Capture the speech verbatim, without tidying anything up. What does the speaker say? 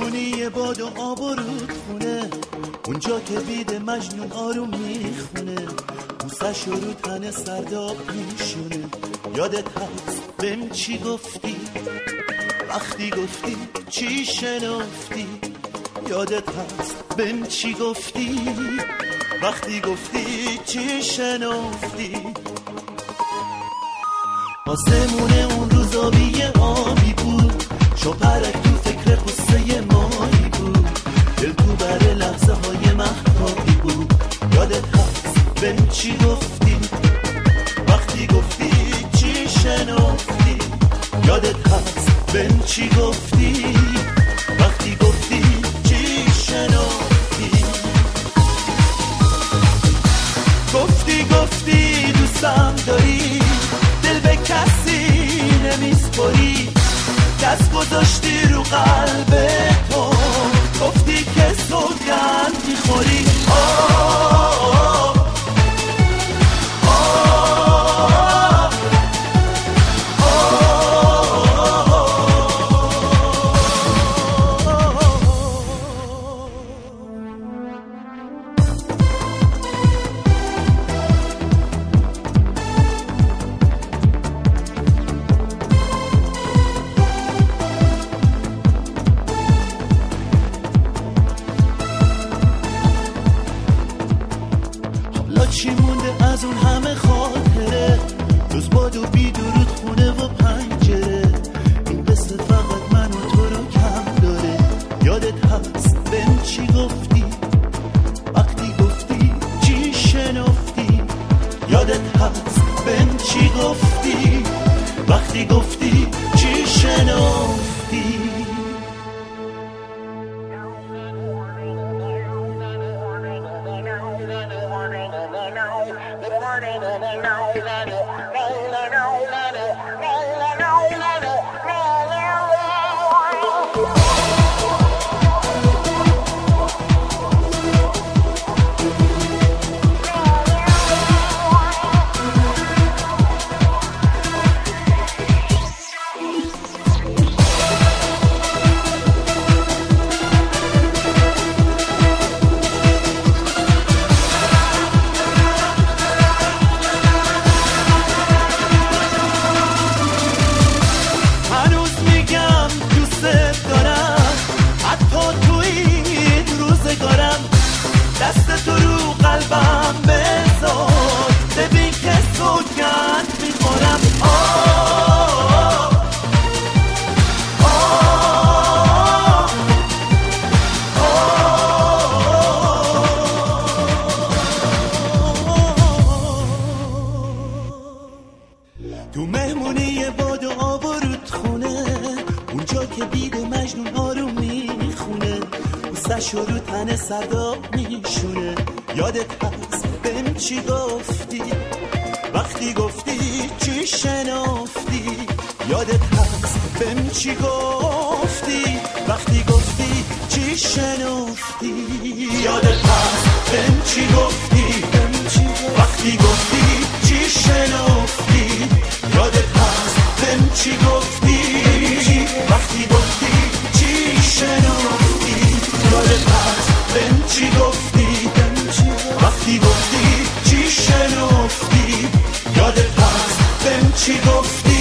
مهمونی باد و آب و رودخونه، اونجا که بید مجنون آروم میخونه، بوسش رو تن سرداب میشونه. یادت هست بهم چی گفتی وقتی گفتی چی شنفتی؟ یادت هست بهم چی گفتی وقتی گفتی چی شنفتی؟ آسمونه اون روز آبی آبی بود، شوپرک تو فکر قصه مایی بود، دل تو بر لحظه های محتابی بود. یادت هست بهم چی گفتی وقتی گفتی چی شنفتی؟ یادت هست بهم چی گفتی وقتی گفتی چی شنفتی؟ گفتی گفتی دوستم داری، دل به کسی نمیسپاری، دست گذاشتی رو قلب تو، گفتی که سوگند میخوری. آه چی مونده از اون همه خاطره، روز باد و بی درود خونه و پنجره، این قصه فقط من و تو رو کم داره. یادت هست بهم چی گفتی وقتی گفتی چی شنفتی؟ یادت هست بهم چی گفتی وقتی گفتی چی شنفتی؟ دست تو رو قلبم بذار، ببین که سوگند میخورم. آه آه تو مهمونی باد و آب و رودخونه، اونجا که بید مجنون آروم میخونه، بوسش رو تن سرداب میشونه. یادت هست بهم چی گفتی وقتی گفتی چی شنفتی؟ یادت هست بهم چی گفتی وقتی گفتی چی شنفتی؟ یادت هست بهم چی گفتی وقتی گفتی چی شنفتی؟ یادت هست بهم چی گفتی وقتی گفتی چی شنفتی؟ یادت هست بهم چی گفتی وقتی گفتی چی شنفتی؟ یادت هست بهم چی گفتی